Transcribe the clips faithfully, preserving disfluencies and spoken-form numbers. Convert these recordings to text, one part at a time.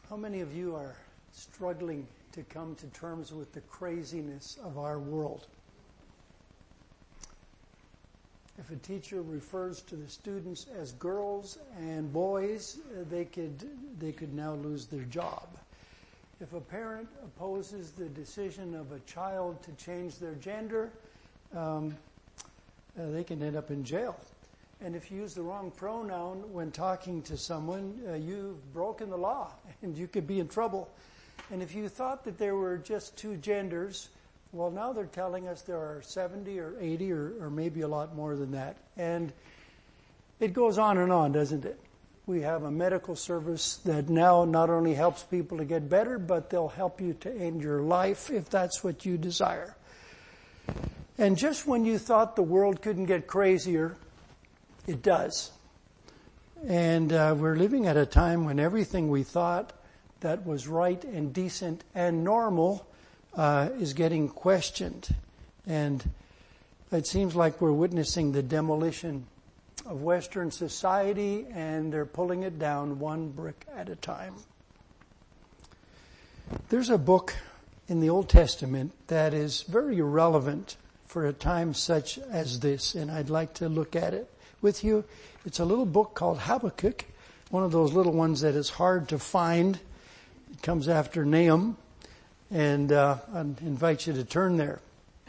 How many of you are struggling to come to terms with the craziness of our world? If a teacher refers to the students as girls and boys, they could they could now lose their job. If a parent opposes the decision of a child to change their gender, um, uh, they can end up in jail. And if you use the wrong pronoun when talking to someone, uh, you've broken the law and you could be in trouble. And if you thought that there were just two genders, well, now they're telling us there are seventy or eighty or, or maybe a lot more than that. And it goes on and on, doesn't it? We have a medical service that now not only helps people to get better, but they'll help you to end your life if that's what you desire. And just when you thought the world couldn't get crazier, it does. And uh, we're living at a time when everything we thought that was right and decent and normal uh, is getting questioned. And it seems like we're witnessing the demolition of Western society, and they're pulling it down one brick at a time. There's a book in the Old Testament that is very relevant for a time such as this, and I'd like to look at it with you. It's a little book called Habakkuk, one of those little ones that is hard to find. It comes after Nahum, and uh, I invite you to turn there.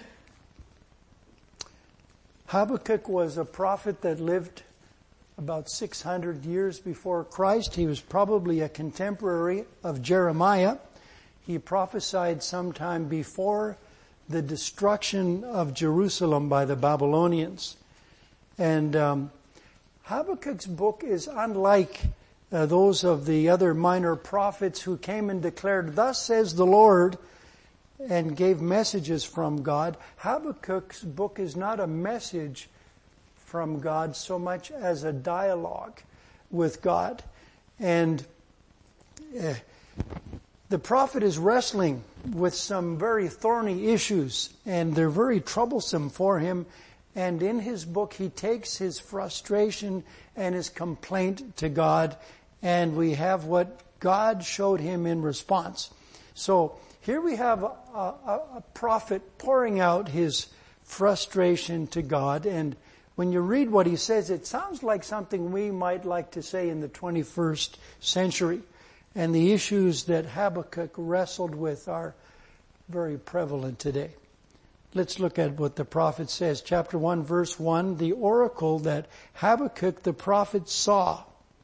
Habakkuk was a prophet that lived about six hundred years before Christ. He was probably a contemporary of Jeremiah. He prophesied sometime before the destruction of Jerusalem by the Babylonians. And um, Habakkuk's book is unlike uh, those of the other minor prophets who came and declared, "Thus says the Lord," and gave messages from God. Habakkuk's book is not a message from God so much as a dialogue with God. And uh, the prophet is wrestling with some very thorny issues, and they're very troublesome for him. And in his book, he takes his frustration and his complaint to God, and we have what God showed him in response. So here we have a, a, a prophet pouring out his frustration to God, and when you read what he says, it sounds like something we might like to say in the twenty-first century. And the issues that Habakkuk wrestled with are very prevalent today. Let's look at what the prophet says. Chapter one, verse one, the oracle that Habakkuk the prophet saw.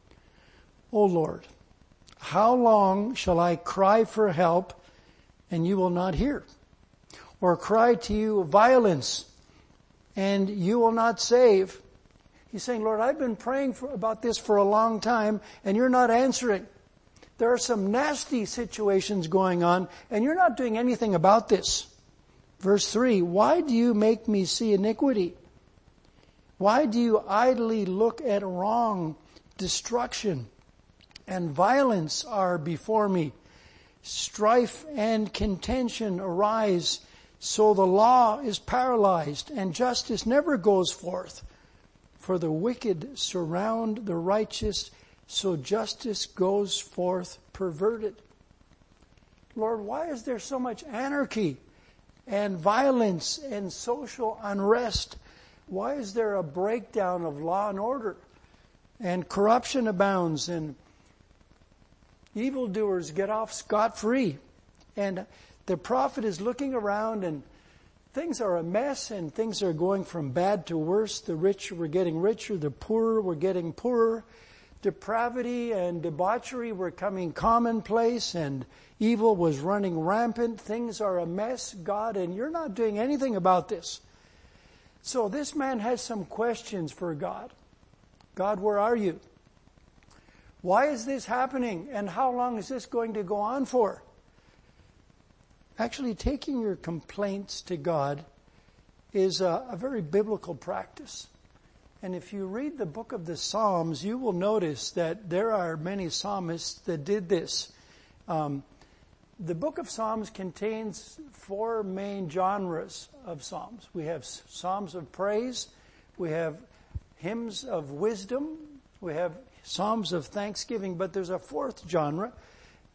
O Lord, how long shall I cry for help and you will not hear? Or cry to you violence and you will not save? He's saying, Lord, I've been praying for, about this for a long time and you're not answering. There are some nasty situations going on and you're not doing anything about this. Verse three, why do you make me see iniquity? Why do you idly look at wrong? Destruction and violence are before me. Strife and contention arise, so the law is paralyzed and justice never goes forth. For the wicked surround the righteous, so justice goes forth perverted. Lord, why is there so much anarchy and violence and social unrest? Why is there a breakdown of law and order? And corruption abounds and evildoers get off scot-free. And the prophet is looking around and things are a mess and things are going from bad to worse. The rich were getting richer, the poor were getting poorer. Depravity and debauchery were coming commonplace and evil was running rampant. Things are a mess, God, and you're not doing anything about this. So this man has some questions for God. God, where are you? Why is this happening? And how long is this going to go on for? Actually, taking your complaints to God is a, a very biblical practice. And if you read the book of the Psalms, you will notice that there are many psalmists that did this. Um, the book of Psalms contains four main genres of psalms. We have psalms of praise, we have hymns of wisdom, we have psalms of thanksgiving, but there's a fourth genre,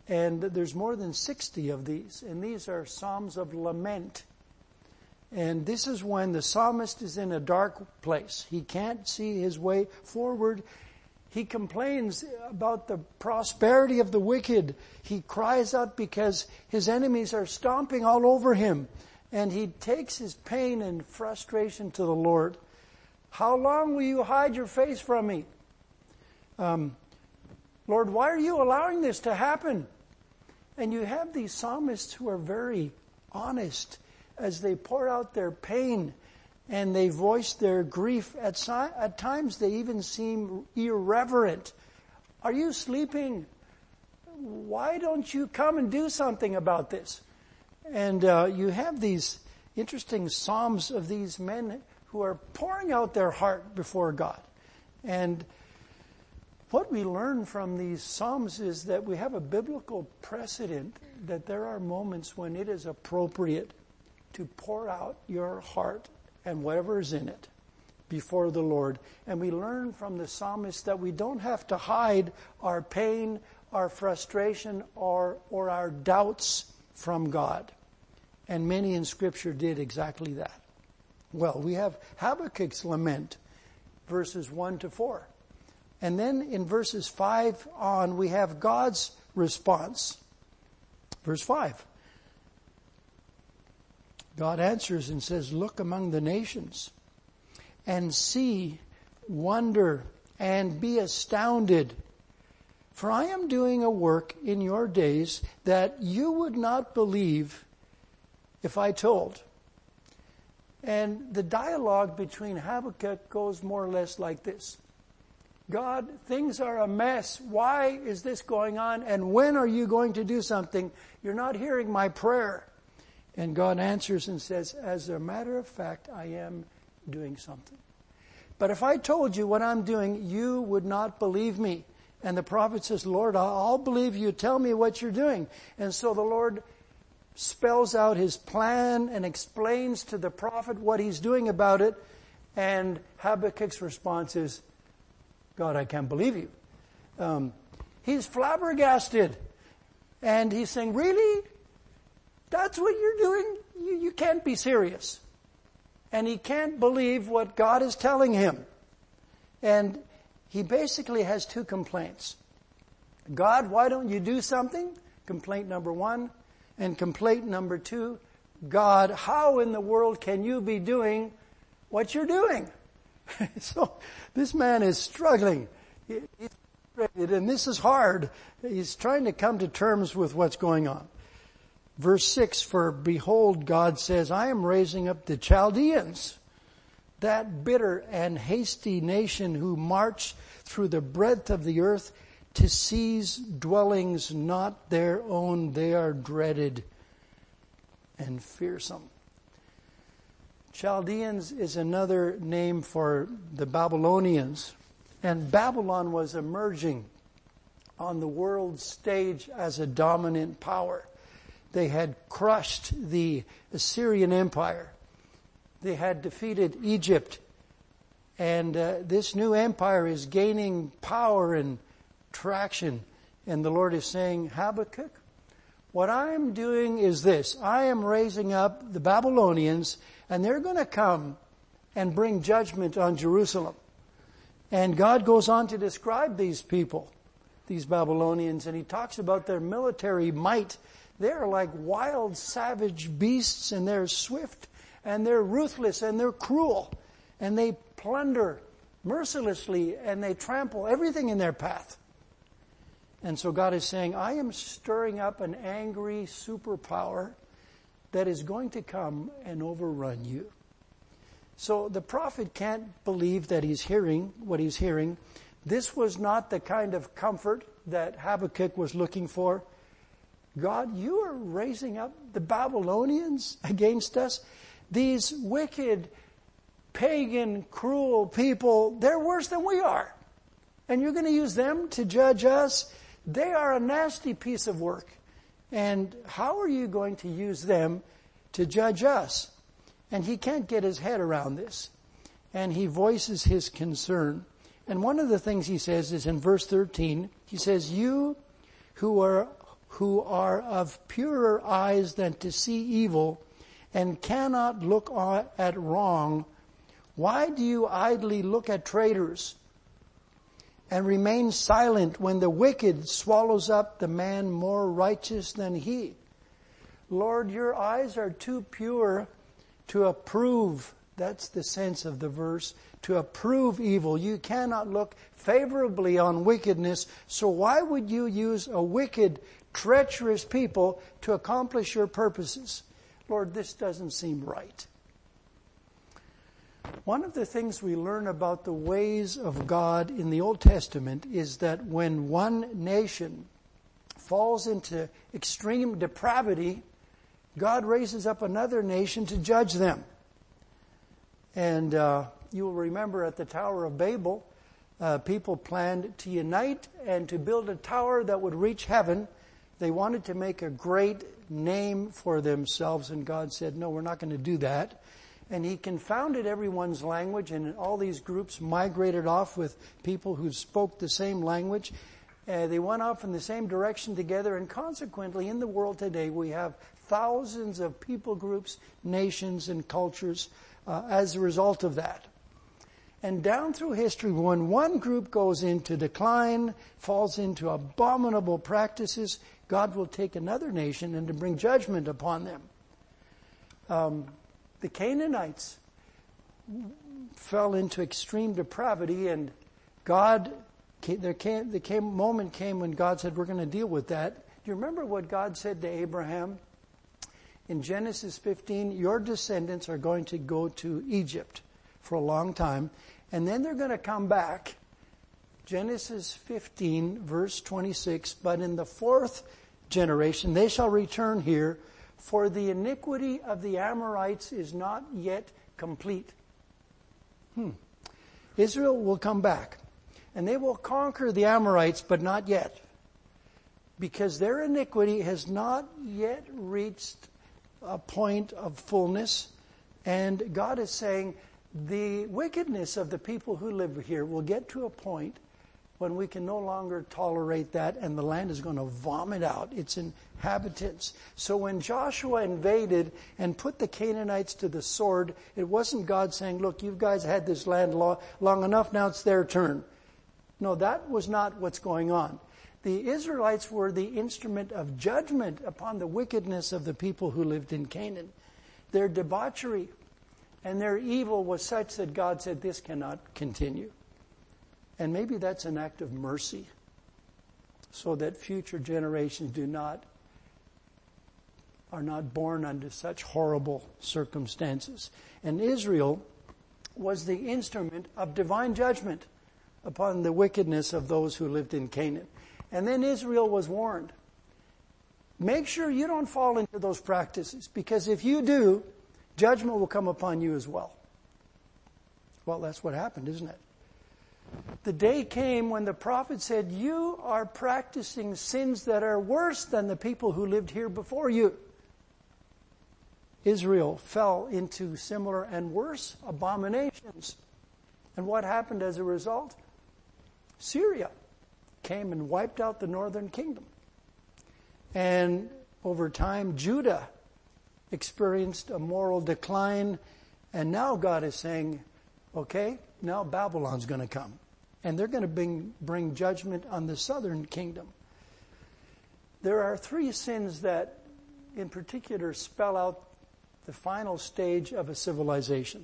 And there's more than sixty of these. And these are Psalms of lament. And this is when the psalmist is in a dark place. He can't see his way forward. He complains about the prosperity of the wicked. He cries out because his enemies are stomping all over him. And he takes his pain and frustration to the Lord. How long will you hide your face from me? Um, Lord, why are you allowing this to happen? And you have these psalmists who are very honest as they pour out their pain and they voice their grief. At, si- at times they even seem irreverent. Are you sleeping? Why don't you come and do something about this? And uh, you have these interesting psalms of these men who are pouring out their heart before God. And what we learn from these psalms is that we have a biblical precedent that there are moments when it is appropriate to pour out your heart and whatever is in it before the Lord. And we learn from the psalmist that we don't have to hide our pain, our frustration, or, or our doubts from God. And many in Scripture did exactly that. Well, we have Habakkuk's lament, verses one to four. And then in verses five on, we have God's response. Verse five. God answers and says, look among the nations and see, wonder, and be astounded. For I am doing a work in your days that you would not believe if I told. And the dialogue between Habakkuk goes more or less like this. God, things are a mess. Why is this going on? And when are you going to do something? You're not hearing my prayer. And God answers and says, as a matter of fact, I am doing something. But if I told you what I'm doing, you would not believe me. And the prophet says, Lord, I'll believe you. Tell me what you're doing. And so the Lord spells out his plan and explains to the prophet what he's doing about it. And Habakkuk's response is, God, I can't believe you. Um, he's flabbergasted. And he's saying, really? That's what you're doing? You, you can't be serious. And he can't believe what God is telling him. And he basically has two complaints. God, why don't you do something? Complaint number one. And complaint number two, God, how in the world can you be doing what you're doing? So this man is struggling. He's frustrated, and this is hard. He's trying to come to terms with what's going on. Verse six, for behold, God says, I am raising up the Chaldeans, that bitter and hasty nation who march through the breadth of the earth to seize dwellings not their own. They are dreaded and fearsome. Chaldeans is another name for the Babylonians. And Babylon was emerging on the world stage as a dominant power. They had crushed the Assyrian Empire. They had defeated Egypt. And uh, this new empire is gaining power and traction. And the Lord is saying, Habakkuk, what I'm doing is this. I am raising up the Babylonians, and they're going to come and bring judgment on Jerusalem. And God goes on to describe these people, these Babylonians, and he talks about their military might. They're like wild, savage beasts, and they're swift, and they're ruthless, and they're cruel. And they plunder mercilessly, and they trample everything in their path. And so God is saying, I am stirring up an angry superpower that is going to come and overrun you. So the prophet can't believe that he's hearing what he's hearing. This was not the kind of comfort that Habakkuk was looking for. God, you are raising up the Babylonians against us. These wicked, pagan, cruel people, they're worse than we are. And you're going to use them to judge us? They are a nasty piece of work. And how are you going to use them to judge us? And he can't get his head around this. And he voices his concern. And one of the things he says is in verse thirteen, he says, you who are who are of purer eyes than to see evil and cannot look at wrong, why do you idly look at traitors and remain silent when the wicked swallows up the man more righteous than he? Lord, your eyes are too pure to approve. That's the sense of the verse. To approve evil. You cannot look favorably on wickedness. So why would you use a wicked, treacherous people to accomplish your purposes? Lord, this doesn't seem right. One of the things we learn about the ways of God in the Old Testament is that when one nation falls into extreme depravity, God raises up another nation to judge them. And uh, you will remember at the Tower of Babel, uh, people planned to unite and to build a tower that would reach heaven. They wanted to make a great name for themselves, and God said, no, we're not going to do that. And He confounded everyone's language, and all these groups migrated off with people who spoke the same language. Uh, they went off in the same direction together, and consequently, in the world today, we have thousands of people groups, nations, and cultures uh, as a result of that. And down through history, when one group goes into decline, falls into abominable practices, God will take another nation and to bring judgment upon them. Um, the Canaanites fell into extreme depravity, and God, there came, there came, moment came when God said, we're going to deal with that. Do you remember what God said to Abraham? In Genesis fifteen, your descendants are going to go to Egypt for a long time, and then they're going to come back. Genesis fifteen, verse twenty-six, but in the fourth generation they shall return here, for the iniquity of the Amorites is not yet complete. Hmm. Israel will come back, and they will conquer the Amorites, but not yet, because their iniquity has not yet reached a point of fullness. And God is saying the wickedness of the people who live here will get to a point when we can no longer tolerate that, and the land is going to vomit out its inhabitants. So when Joshua invaded and put the Canaanites to the sword, it wasn't God saying, look, you guys had this land long, long enough, now it's their turn. No, that was not what's going on. The Israelites were the instrument of judgment upon the wickedness of the people who lived in Canaan. Their debauchery and their evil was such that God said, this cannot continue. And maybe that's an act of mercy, so that future generations do not, are not born under such horrible circumstances. And Israel was the instrument of divine judgment upon the wickedness of those who lived in Canaan. And then Israel was warned, make sure you don't fall into those practices, because if you do, judgment will come upon you as well. Well, that's what happened, isn't it? The day came when the prophet said, you are practicing sins that are worse than the people who lived here before you. Israel fell into similar and worse abominations. And what happened as a result? Syria came and wiped out the northern kingdom. And over time, Judah experienced a moral decline. And now God is saying, okay, now Babylon's going to come. And they're going to bring, bring judgment on the southern kingdom. There are three sins that in particular spell out the final stage of a civilization.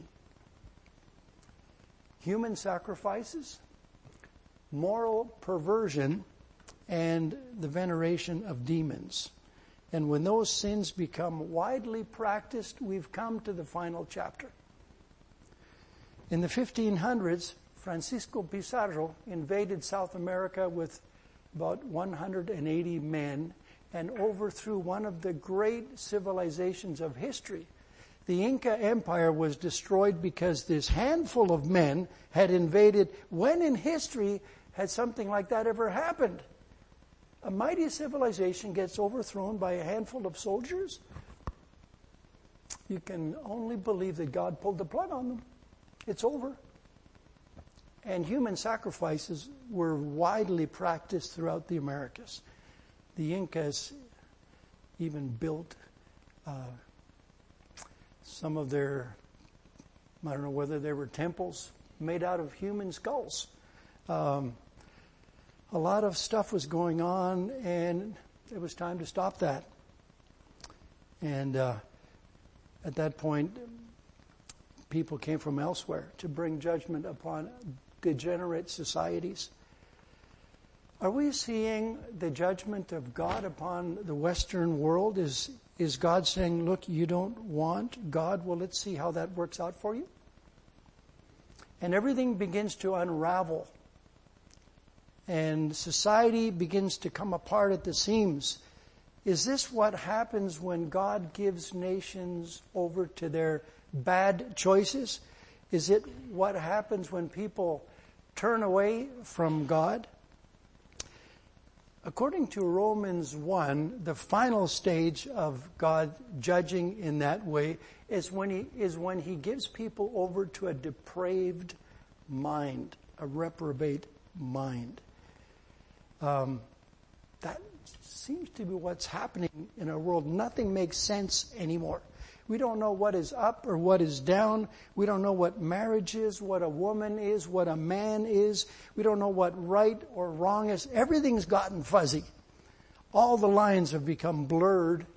Human sacrifices, moral perversion, and the veneration of demons. And when those sins become widely practiced, we've come to the final chapter. In the fifteen hundreds, Francisco Pizarro invaded South America with about one hundred eighty men and overthrew one of the great civilizations of history. The Inca Empire was destroyed because this handful of men had invaded. When in history had something like that ever happened? A mighty civilization gets overthrown by a handful of soldiers? You can only believe that God pulled the plug on them. It's over. And human sacrifices were widely practiced throughout the Americas. The Incas even built uh, some of their, I don't know whether they were temples, made out of human skulls. Um, a lot of stuff was going on, and it was time to stop that. And uh, at that point, people came from elsewhere to bring judgment upon degenerate societies. Are we seeing the judgment of God upon the Western world? Is is God saying, look, you don't want God? Well, let's see how that works out for you. And everything begins to unravel. And society begins to come apart at the seams. Is this what happens when God gives nations over to their bad choices? Is it what happens when people turn away from God? According to Romans one, the final stage of God judging in that way is when he is when he gives people over to a depraved mind, a reprobate mind. Um, that seems to be what's happening in our world. Nothing makes sense anymore. We don't know what is up or what is down. We don't know what marriage is, what a woman is, what a man is. We don't know what right or wrong is. Everything's gotten fuzzy. All the lines have become blurred.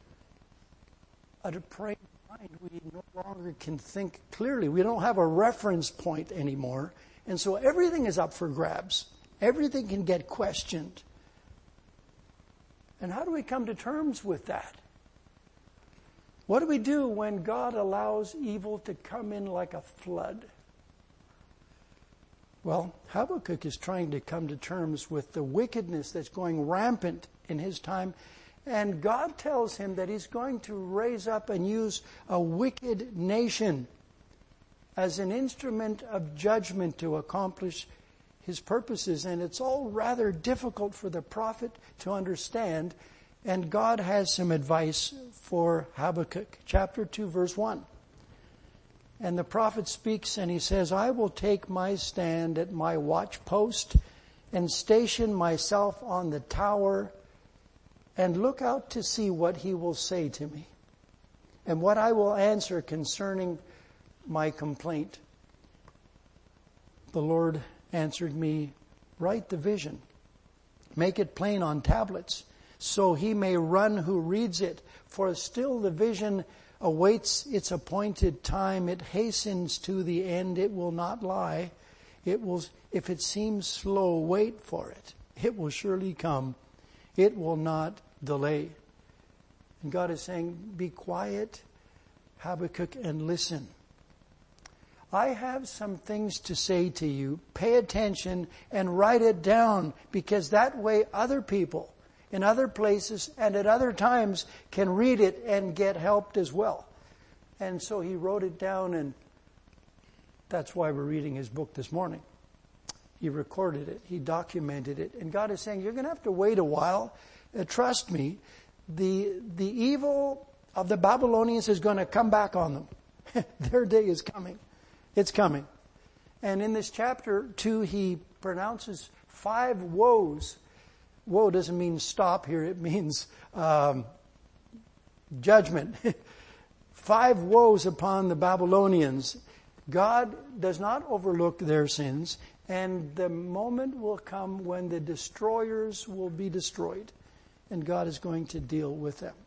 A depraved mind, we no longer can think clearly. We don't have a reference point anymore. And so everything is up for grabs. Everything can get questioned. And how do we come to terms with that? What do we do when God allows evil to come in like a flood? Well, Habakkuk is trying to come to terms with the wickedness that's going rampant in his time. And God tells him that he's going to raise up and use a wicked nation as an instrument of judgment to accomplish his purposes. And it's all rather difficult for the prophet to understand. And God has some advice for Habakkuk. Chapter two, verse one. And the prophet speaks and he says, I will take my stand at my watch post and station myself on the tower and look out to see what he will say to me and what I will answer concerning my complaint. The Lord answered me, write the vision, make it plain on tablets, so he may run who reads it. For still the vision awaits its appointed time. It hastens to the end. It will not lie. It will, if it seems slow, wait for it. It will surely come. It will not delay. And God is saying, be quiet, Habakkuk, and listen. I have some things to say to you. Pay attention and write it down, because that way other people in other places and at other times can read it and get helped as well. And so he wrote it down, and that's why we're reading his book this morning. He recorded it. He documented it. And God is saying, you're going to have to wait a while. Uh, trust me, the the evil of the Babylonians is going to come back on them. Their day is coming. It's coming. And in this chapter two, he pronounces five woes. Woe doesn't mean stop here. It means um, judgment. Five woes upon the Babylonians. God does not overlook their sins, and the moment will come when the destroyers will be destroyed, and God is going to deal with them.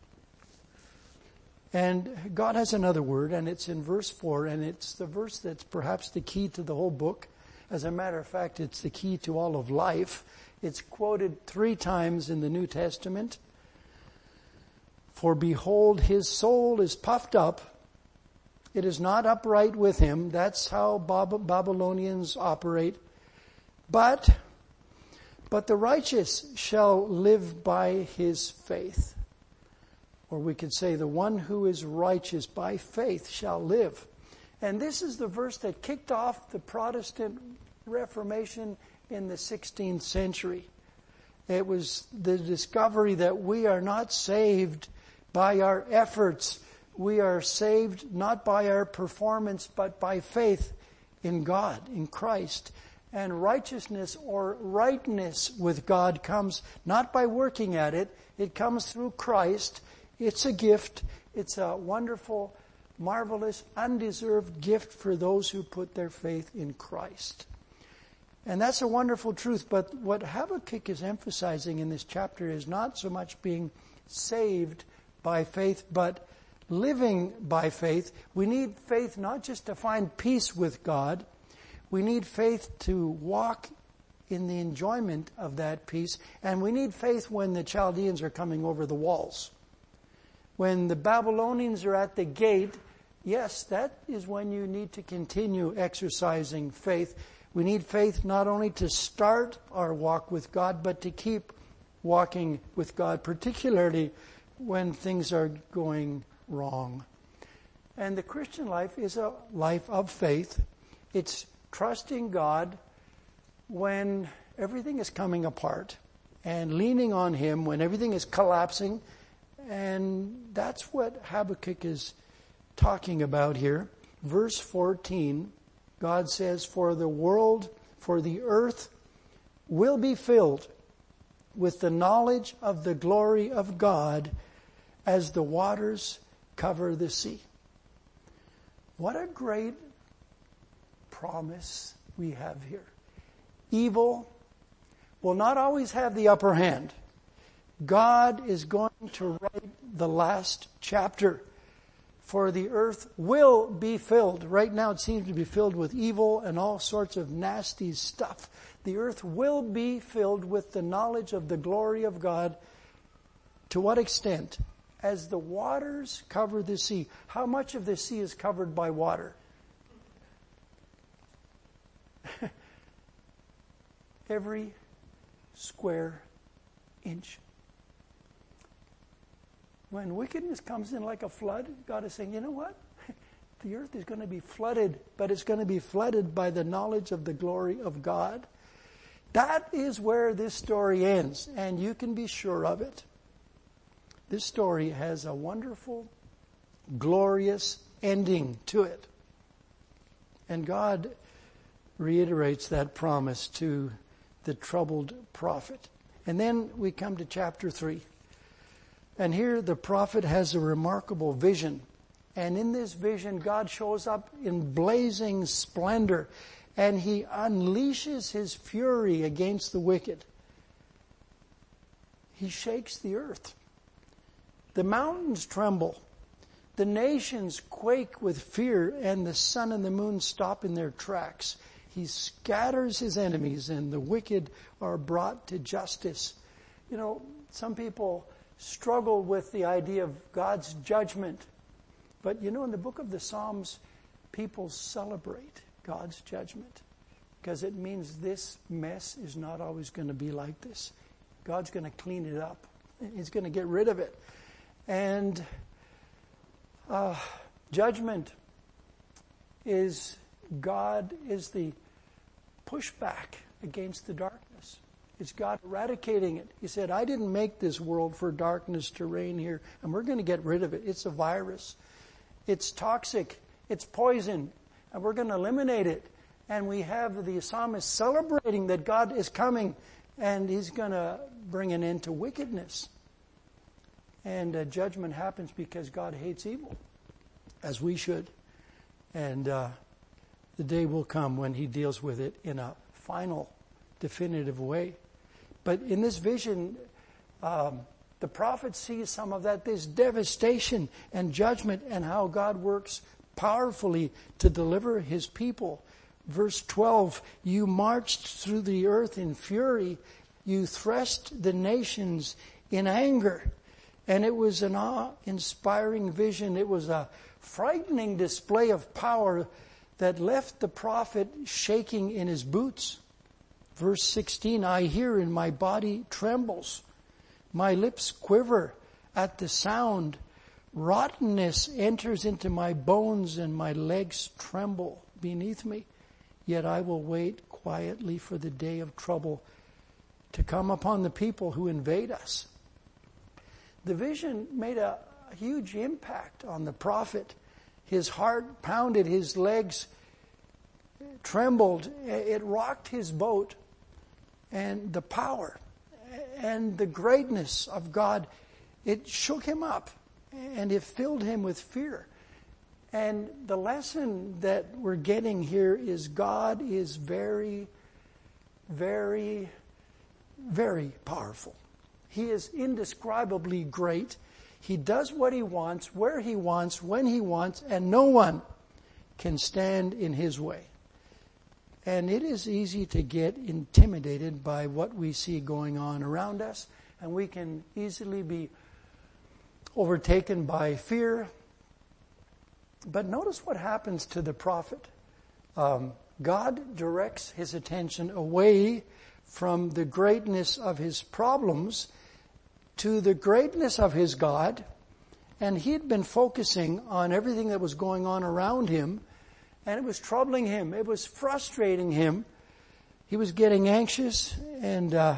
And God has another word, and it's in verse four, and it's the verse that's perhaps the key to the whole book. As a matter of fact, it's the key to all of life. It's quoted three times in the New Testament. For behold, his soul is puffed up. It is not upright with him. That's how Bab- Babylonians operate. But, but the righteous shall live by his faith. Or we could say the one who is righteous by faith shall live. And this is the verse that kicked off the Protestant Reformation in the sixteenth century. It was the discovery that we are not saved by our efforts. We are saved not by our performance, but by faith in God, in Christ. And righteousness or rightness with God comes not by working at it. It comes through Christ. It's a gift. It's a wonderful, marvelous, undeserved gift for those who put their faith in Christ. And that's a wonderful truth. But what Habakkuk is emphasizing in this chapter is not so much being saved by faith, but living by faith. We need faith not just to find peace with God. We need faith to walk in the enjoyment of that peace. And we need faith when the Chaldeans are coming over the walls. When the Babylonians are at the gate, yes, that is when you need to continue exercising faith. We need faith not only to start our walk with God, but to keep walking with God, particularly when things are going wrong. And the Christian life is a life of faith. It's trusting God when everything is coming apart and leaning on Him when everything is collapsing. And that's what Habakkuk is talking about here. Verse fourteen, God says, "For the world, for the earth will be filled with the knowledge of the glory of God as the waters cover the sea." What a great promise we have here. Evil will not always have the upper hand. God is going to write the last chapter. For the earth will be filled. Right now it seems to be filled with evil and all sorts of nasty stuff. The earth will be filled with the knowledge of the glory of God. To what extent? As the waters cover the sea. How much of the sea is covered by water? Every square inch. When wickedness comes in like a flood, God is saying, you know what? The earth is going to be flooded, but it's going to be flooded by the knowledge of the glory of God. That is where this story ends, and you can be sure of it. This story has a wonderful, glorious ending to it. And God reiterates that promise to the troubled prophet. And then we come to chapter three. And here the prophet has a remarkable vision. And in this vision, God shows up in blazing splendor. And He unleashes His fury against the wicked. He shakes the earth. The mountains tremble. The nations quake with fear, and the sun and the moon stop in their tracks. He scatters His enemies, and the wicked are brought to justice. You know, some people struggle with the idea of God's judgment. But you know, in the book of the Psalms, people celebrate God's judgment because it means this mess is not always going to be like this. God's going to clean it up. He's going to get rid of it. And uh, judgment is God is the pushback against the darkness. It's God eradicating it. He said, I didn't make this world for darkness to reign here, and we're going to get rid of it. It's a virus. It's toxic. It's poison, and we're going to eliminate it. And we have the psalmist celebrating that God is coming, and He's going to bring an end to wickedness. And uh, judgment happens because God hates evil, as we should. And uh, the day will come when He deals with it in a final, definitive way. But in this vision, um, the prophet sees some of that, this devastation and judgment, and how God works powerfully to deliver His people. Verse twelve, you marched through the earth in fury. You threshed the nations in anger. And it was an awe-inspiring vision. It was a frightening display of power that left the prophet shaking in his boots. Verse sixteen, I hear and my body trembles. My lips quiver at the sound. Rottenness enters into my bones and my legs tremble beneath me. Yet I will wait quietly for the day of trouble to come upon the people who invade us. The vision made a huge impact on the prophet. His heart pounded, his legs trembled. It rocked his boat. And the power and the greatness of God, it shook him up and it filled him with fear. And the lesson that we're getting here is God is very, very, very powerful. He is indescribably great. He does what he wants, where he wants, when he wants, and no one can stand in his way. And it is easy to get intimidated by what we see going on around us, and we can easily be overtaken by fear. But notice what happens to the prophet. Um, God directs his attention away from the greatness of his problems to the greatness of his God. And he had been focusing on everything that was going on around him, and it was troubling him. It was frustrating him. He was getting anxious, and uh,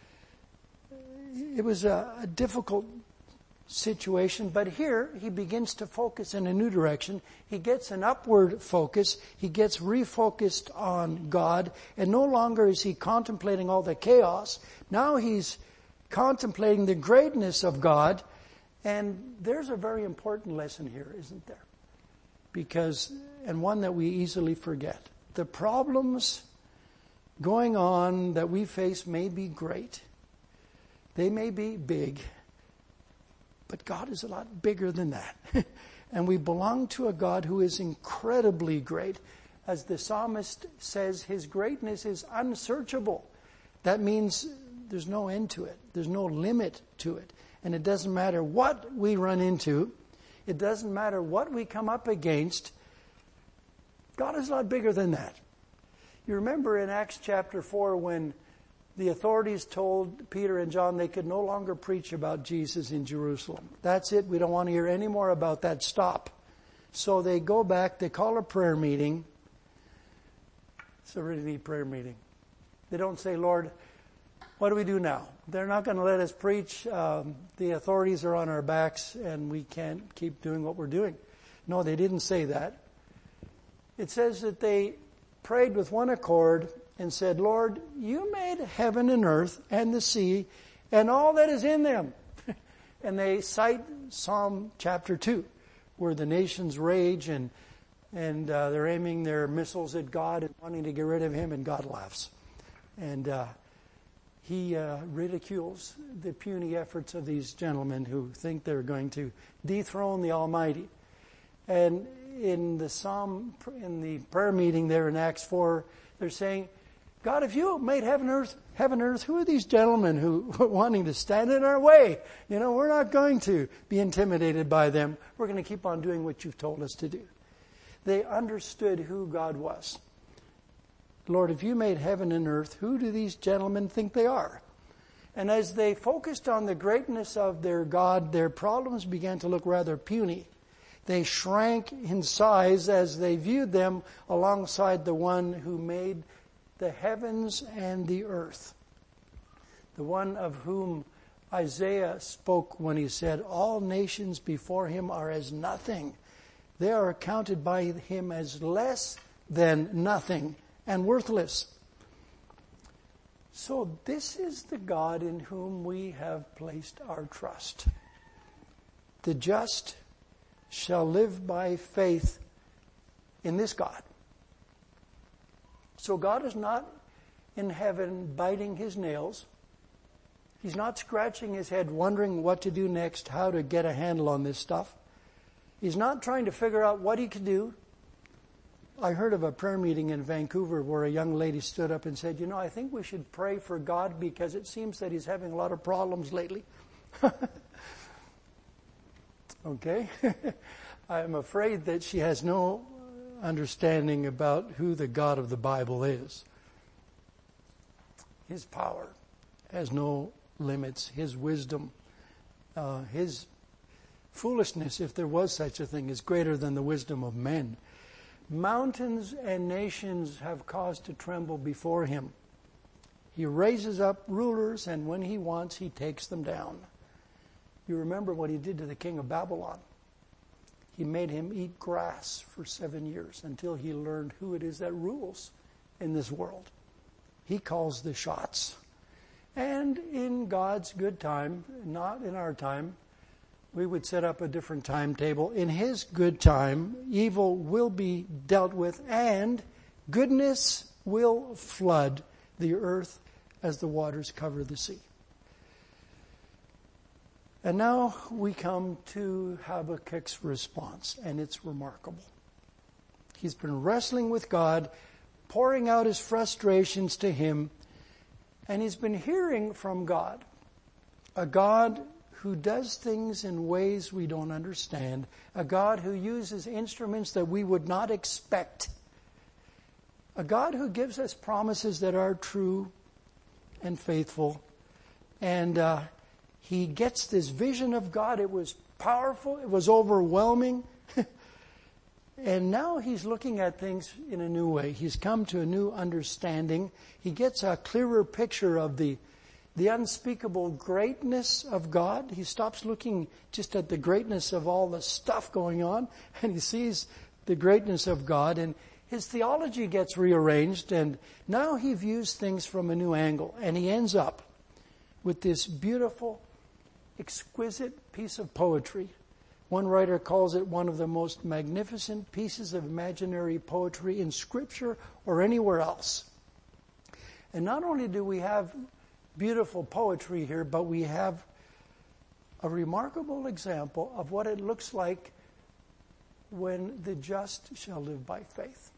it was a, a difficult situation. But here, he begins to focus in a new direction. He gets an upward focus. He gets refocused on God. And no longer is he contemplating all the chaos. Now he's contemplating the greatness of God. And there's a very important lesson here, isn't there? Because, and one that we easily forget. The problems going on that we face may be great. They may be big. But God is a lot bigger than that. And we belong to a God who is incredibly great. As the psalmist says, his greatness is unsearchable. That means there's no end to it. There's no limit to it. And it doesn't matter what we run into. It doesn't matter what we come up against. God is a lot bigger than that. You remember in Acts chapter four when the authorities told Peter and John they could no longer preach about Jesus in Jerusalem. That's it. We don't want to hear any more about that. Stop. So they go back. They call a prayer meeting. It's a really neat prayer meeting. They don't say, Lord, what do we do now? They're not going to let us preach. Um, the authorities are on our backs and we can't keep doing what we're doing. No, they didn't say that. It says that they prayed with one accord and said, Lord, you made heaven and earth and the sea and all that is in them. And they cite Psalm chapter two, where the nations rage and and uh, they're aiming their missiles at God and wanting to get rid of him, and God laughs. And uh, he uh, ridicules the puny efforts of these gentlemen who think they're going to dethrone the Almighty. And in the Psalm, in the prayer meeting there in Acts four, they're saying, God, if you made heaven and earth, heaven and earth, who are these gentlemen who are wanting to stand in our way? You know, we're not going to be intimidated by them. We're going to keep on doing what you've told us to do. They understood who God was. Lord, if you made heaven and earth, who do these gentlemen think they are? And as they focused on the greatness of their God, their problems began to look rather puny. They shrank in size as they viewed them alongside the one who made the heavens and the earth. The one of whom Isaiah spoke when he said, all nations before him are as nothing. They are accounted by him as less than nothing and worthless. So this is the God in whom we have placed our trust. The just shall live by faith in this God. So God is not in heaven biting his nails. He's not scratching his head wondering what to do next, how to get a handle on this stuff. He's not trying to figure out what he can do. I heard of a prayer meeting in Vancouver where a young lady stood up and said, you know, I think we should pray for God because it seems that he's having a lot of problems lately. Okay. I'm afraid that she has no understanding about who the God of the Bible is. His power has no limits. His wisdom, uh, his foolishness, if there was such a thing, is greater than the wisdom of men. Mountains and nations have cause to tremble before him. He raises up rulers, and when he wants, he takes them down. You remember what he did to the king of Babylon. He made him eat grass for seven years until he learned who it is that rules in this world. He calls the shots. And in God's good time, not in our time, we would set up a different timetable. In His good time, evil will be dealt with and goodness will flood the earth as the waters cover the sea. And now we come to Habakkuk's response, and it's remarkable. He's been wrestling with God, pouring out his frustrations to Him, and he's been hearing from God, a God who does things in ways we don't understand, a God who uses instruments that we would not expect, a God who gives us promises that are true and faithful. And uh, he gets this vision of God. It was powerful. It was overwhelming. And now he's looking at things in a new way. He's come to a new understanding. He gets a clearer picture of the The unspeakable greatness of God. He stops looking just at the greatness of all the stuff going on, and he sees the greatness of God, and his theology gets rearranged, and now he views things from a new angle, and he ends up with this beautiful, exquisite piece of poetry. One writer calls it one of the most magnificent pieces of imaginary poetry in Scripture or anywhere else. And not only do we have beautiful poetry here, but we have a remarkable example of what it looks like when the just shall live by faith.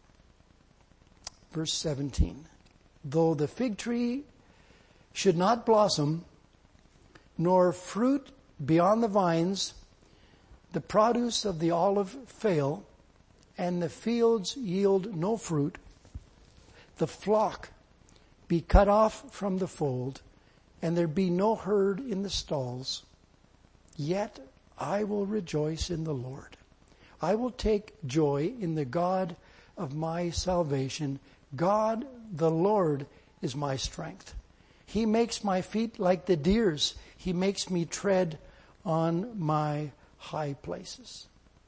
Verse seventeen. Though the fig tree should not blossom, nor fruit beyond the vines, the produce of the olive fail, and the fields yield no fruit, the flock be cut off from the fold, and there be no herd in the stalls, yet I will rejoice in the Lord. I will take joy in the God of my salvation. God, the Lord, is my strength. He makes my feet like the deer's. He makes me tread on my high places.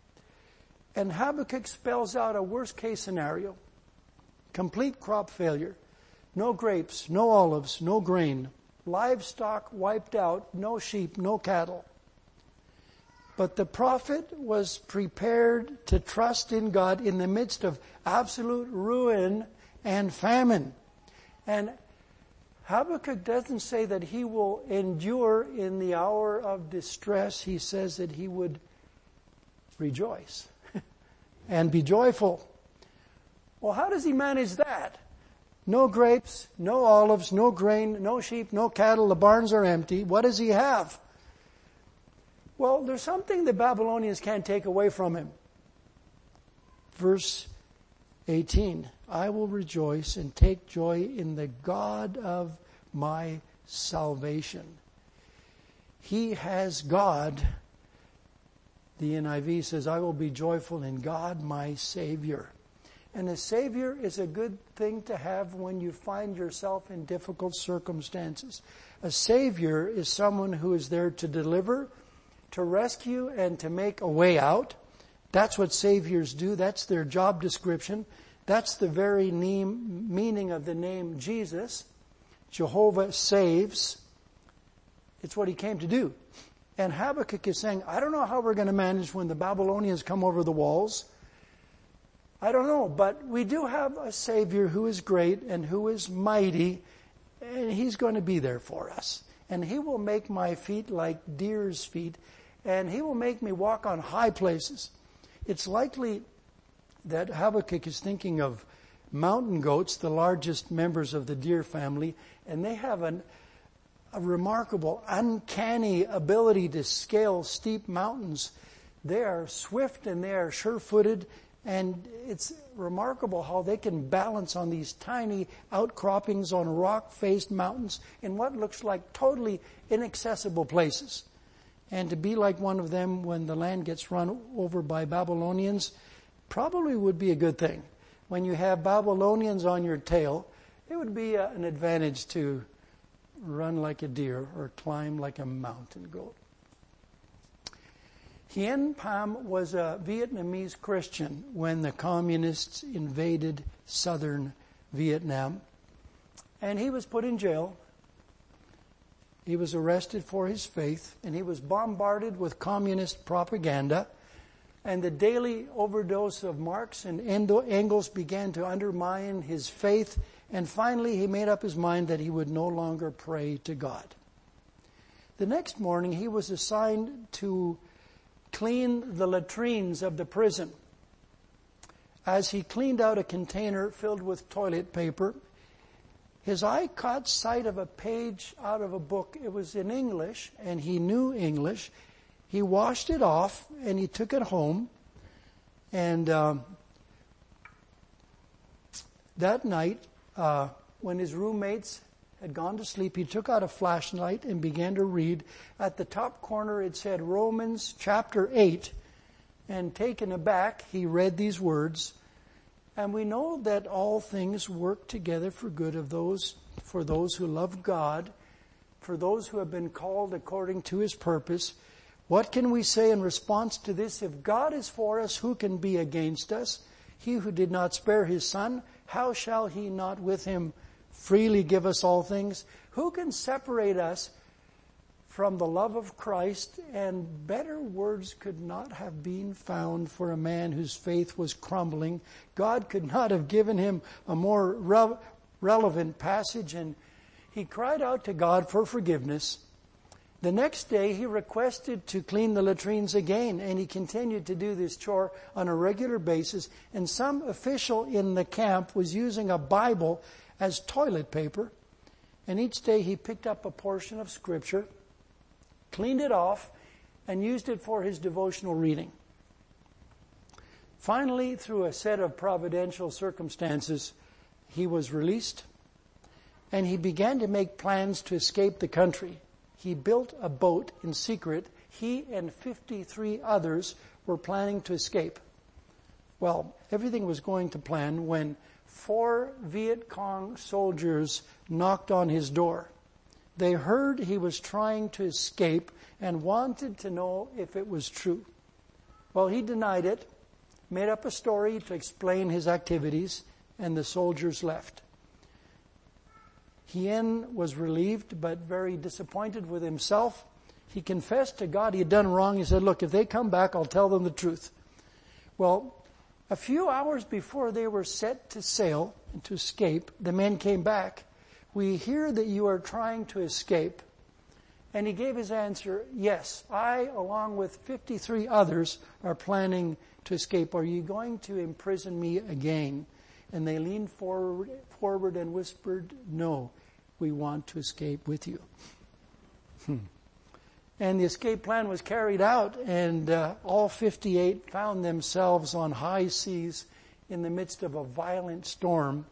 And Habakkuk spells out a worst case scenario. Complete crop failure. No grapes, no olives, no grain. Livestock wiped out, no sheep, no cattle. But the prophet was prepared to trust in God in the midst of absolute ruin and famine. And Habakkuk doesn't say that he will endure in the hour of distress. He says that he would rejoice and be joyful. Well, how does he manage that? No grapes, no olives, no grain, no sheep, no cattle. The barns are empty. What does he have? Well, there's something the Babylonians can't take away from him. Verse eighteen. I will rejoice and take joy in the God of my salvation. He has God. The N I V says, I will be joyful in God, my Savior. And a Savior is a good thing to have when you find yourself in difficult circumstances. A Savior is someone who is there to deliver, to rescue, and to make a way out. That's what Saviors do. That's their job description. That's the very name, meaning of the name Jesus. Jehovah saves. It's what He came to do. And Habakkuk is saying, I don't know how we're going to manage when the Babylonians come over the walls. I don't know, but we do have a Savior who is great and who is mighty, and He's going to be there for us. And He will make my feet like deer's feet, and He will make me walk on high places. It's likely that Habakkuk is thinking of mountain goats, the largest members of the deer family, and they have an, a remarkable, uncanny ability to scale steep mountains. They are swift and they are sure-footed. And it's remarkable how they can balance on these tiny outcroppings on rock-faced mountains in what looks like totally inaccessible places. And to be like one of them when the land gets run over by Babylonians probably would be a good thing. When you have Babylonians on your tail, it would be a, an advantage to run like a deer or climb like a mountain goat. Hien Pham was a Vietnamese Christian when the communists invaded southern Vietnam. And he was put in jail. He was arrested for his faith, and he was bombarded with communist propaganda. And the daily overdose of Marx and Engels began to undermine his faith. And finally, he made up his mind that he would no longer pray to God. The next morning, he was assigned to clean the latrines of the prison. As he cleaned out a container filled with toilet paper, his eye caught sight of a page out of a book. It was in English, and he knew English. He washed it off, and he took it home. And um, that night, uh, when his roommates had gone to sleep, he took out a flashlight and began to read. At the top corner, it said Romans chapter eight. And taken aback, he read these words. And we know that all things work together for good of those, for those who love God, for those who have been called according to His purpose. What can we say in response to this? If God is for us, who can be against us? He who did not spare His Son, how shall He not with Him freely give us all things? Who can separate us from the love of Christ? And better words could not have been found for a man whose faith was crumbling. God could not have given him a more re- relevant passage, and he cried out to God for forgiveness. The next day, he requested to clean the latrines again, and he continued to do this chore on a regular basis. And some official in the camp was using a Bible as toilet paper, and each day he picked up a portion of Scripture, cleaned it off, and used it for his devotional reading. Finally, through a set of providential circumstances, he was released, and he began to make plans to escape the country. He built a boat in secret. He and fifty-three others were planning to escape. Well, everything was going to plan when four Viet Cong soldiers knocked on his door. They heard he was trying to escape and wanted to know if it was true. Well, he denied it, made up a story to explain his activities, and the soldiers left. Hien was relieved but very disappointed with himself. He confessed to God he had done wrong. He said, look, if they come back, I'll tell them the truth. Well, a few hours before they were set to sail and to escape, the men came back. We hear that you are trying to escape. And he gave his answer, yes, I, along with fifty-three others, are planning to escape. Are you going to imprison me again? And they leaned forward, forward and whispered, no, we want to escape with you. Hmm. And the escape plan was carried out, and uh, all fifty-eight found themselves on high seas in the midst of a violent storm.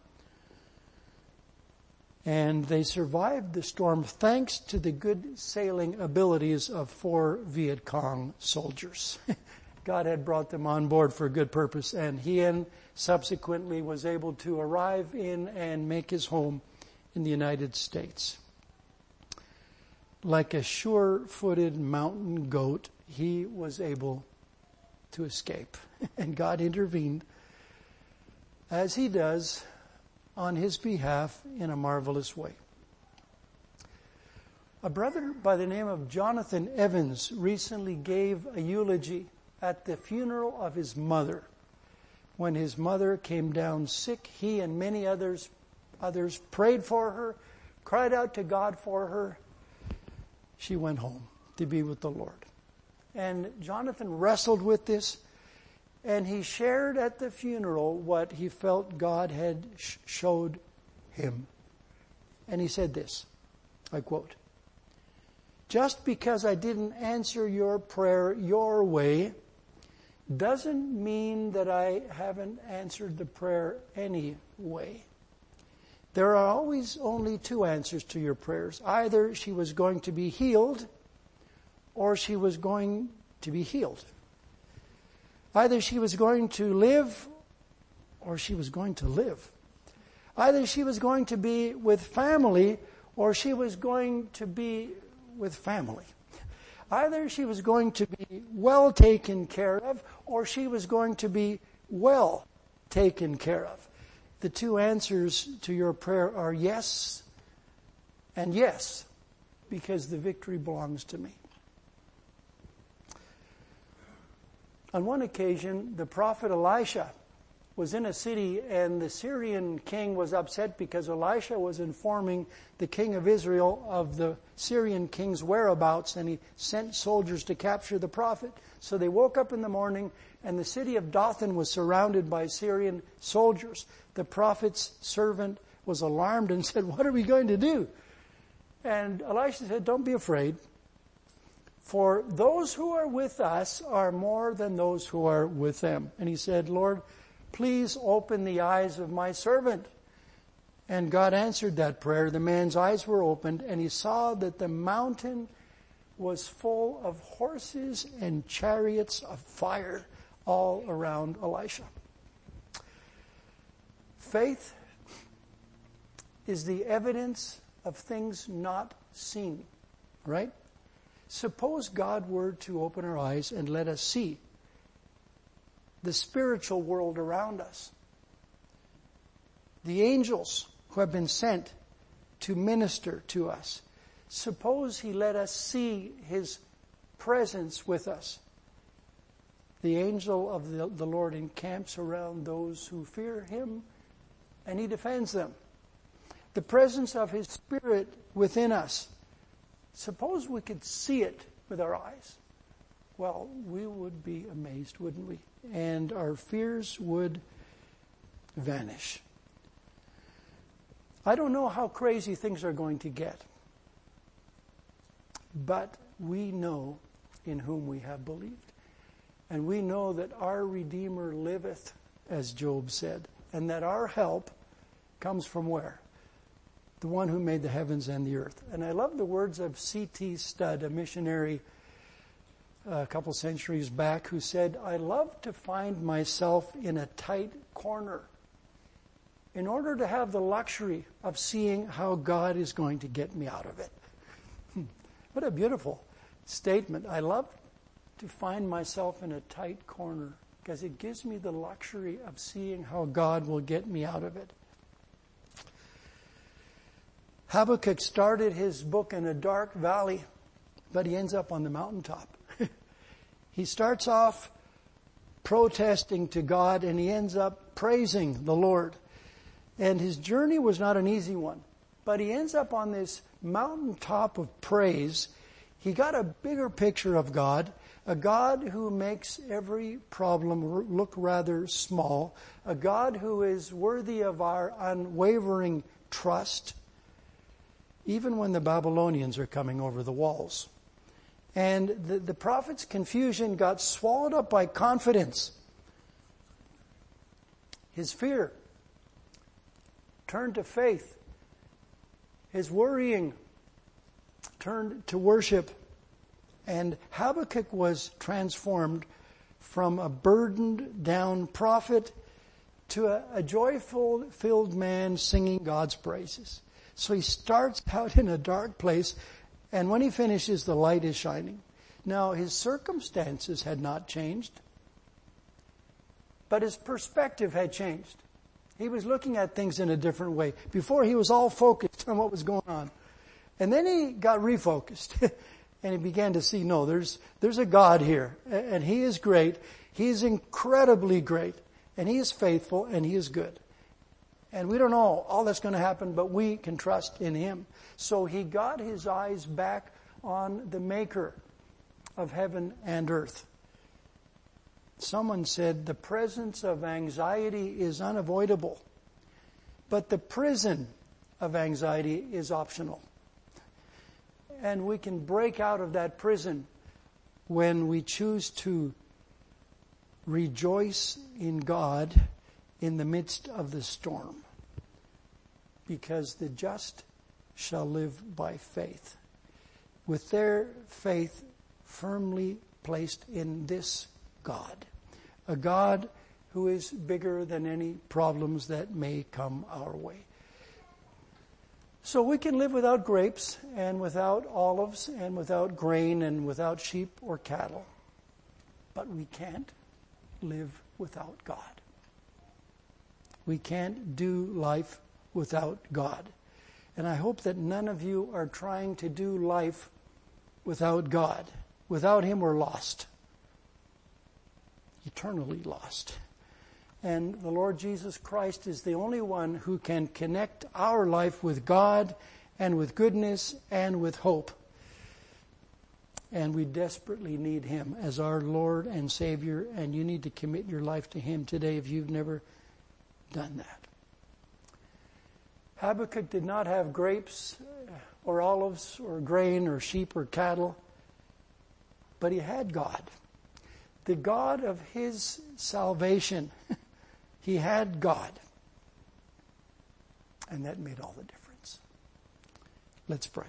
And they survived the storm thanks to the good sailing abilities of four Viet Cong soldiers. God had brought them on board for a good purpose, and Hien subsequently was able to arrive in and make his home in the United States. Like a sure-footed mountain goat, he was able to escape. And God intervened, as He does, on his behalf in a marvelous way. A brother by the name of Jonathan Evans recently gave a eulogy at the funeral of his mother. When his mother came down sick, he and many others others prayed for her, cried out to God for her. She went home to be with the Lord. And Jonathan wrestled with this, and he shared at the funeral what he felt God had sh- showed him. And he said this, I quote, just because I didn't answer your prayer your way doesn't mean that I haven't answered the prayer any way. There are always only two answers to your prayers. Either she was going to be healed, or she was going to be healed. Either she was going to live, or she was going to live. Either she was going to be with family, or she was going to be with family. Either she was going to be well taken care of, or she was going to be well taken care of. The two answers to your prayer are yes and yes, because the victory belongs to me. On one occasion, the prophet Elisha was in a city, and the Syrian king was upset because Elisha was informing the king of Israel of the Syrian king's whereabouts, and he sent soldiers to capture the prophet. So they woke up in the morning, and the city of Dothan was surrounded by Syrian soldiers. The prophet's servant was alarmed and said, "What are we going to do?" And Elisha said, "Don't be afraid. For those who are with us are more than those who are with them." And he said, "Lord, please open the eyes of my servant." And God answered that prayer. The man's eyes were opened, and he saw that the mountain was full of horses and chariots of fire all around Elisha. Faith is the evidence of things not seen, right? Suppose God were to open our eyes and let us see the spiritual world around us. The angels who have been sent to minister to us. Suppose He let us see His presence with us. The angel of the, the Lord encamps around those who fear Him, and He defends them. The presence of His Spirit within us. Suppose we could see it with our eyes. Well, we would be amazed, wouldn't we? And our fears would vanish. I don't know how crazy things are going to get, but we know in whom we have believed. And we know that our Redeemer liveth, as Job said, and that our help comes from where? The one who made the heavens and the earth. And I love the words of C T Studd, a missionary a couple centuries back, who said, "I love to find myself in a tight corner in order to have the luxury of seeing how God is going to get me out of it." What a beautiful statement. I love to find myself in a tight corner because it gives me the luxury of seeing how God will get me out of it. Habakkuk started his book in a dark valley, but he ends up on the mountaintop. He starts off protesting to God, and he ends up praising the Lord. And his journey was not an easy one, but he ends up on this mountaintop of praise. He got a bigger picture of God, a God who makes every problem look rather small, a God who is worthy of our unwavering trust, even when the Babylonians are coming over the walls. And the, the prophet's confusion got swallowed up by confidence. His fear turned to faith. His worrying turned to worship. And Habakkuk was transformed from a burdened down prophet to a, a joyful filled man singing God's praises. So he starts out in a dark place, and when he finishes, the light is shining. Now, his circumstances had not changed, but his perspective had changed. He was looking at things in a different way. Before, he was all focused on what was going on. And then he got refocused, and he began to see, no, there's there's a God here, and He is great. He is incredibly great, and He is faithful, and He is good. And we don't know all that's going to happen, but we can trust in Him. So he got his eyes back on the Maker of heaven and earth. Someone said the presence of anxiety is unavoidable, but the prison of anxiety is optional. And we can break out of that prison when we choose to rejoice in God in the midst of the storm, because the just shall live by faith, with their faith firmly placed in this God, a God who is bigger than any problems that may come our way. So we can live without grapes and without olives and without grain and without sheep or cattle. But we can't live without God. We can't do life without God. And I hope that none of you are trying to do life without God. Without Him, we're lost. Eternally lost. And the Lord Jesus Christ is the only one who can connect our life with God and with goodness and with hope. And we desperately need Him as our Lord and Savior, and you need to commit your life to Him today if you've never done that. Habakkuk did not have grapes or olives or grain or sheep or cattle, but he had God. The God of his salvation. He had God. And that made all the difference. Let's pray.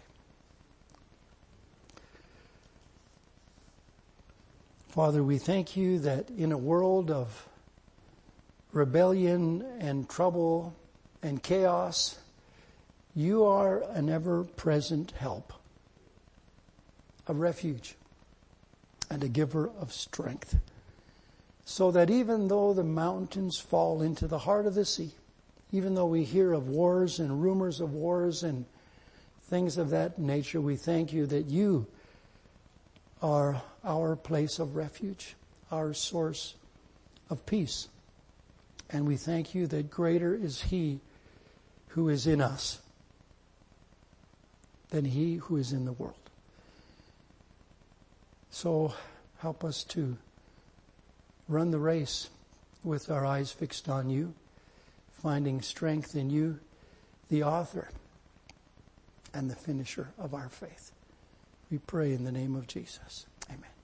Father, we thank you that in a world of rebellion and trouble and chaos, you are an ever-present help, a refuge, and a giver of strength. So that even though the mountains fall into the heart of the sea, even though we hear of wars and rumors of wars and things of that nature, we thank you that you are our place of refuge, our source of peace. And we thank you that greater is He who is in us than he who is in the world. So help us to run the race with our eyes fixed on you, finding strength in you, the author and the finisher of our faith. We pray in the name of Jesus. Amen.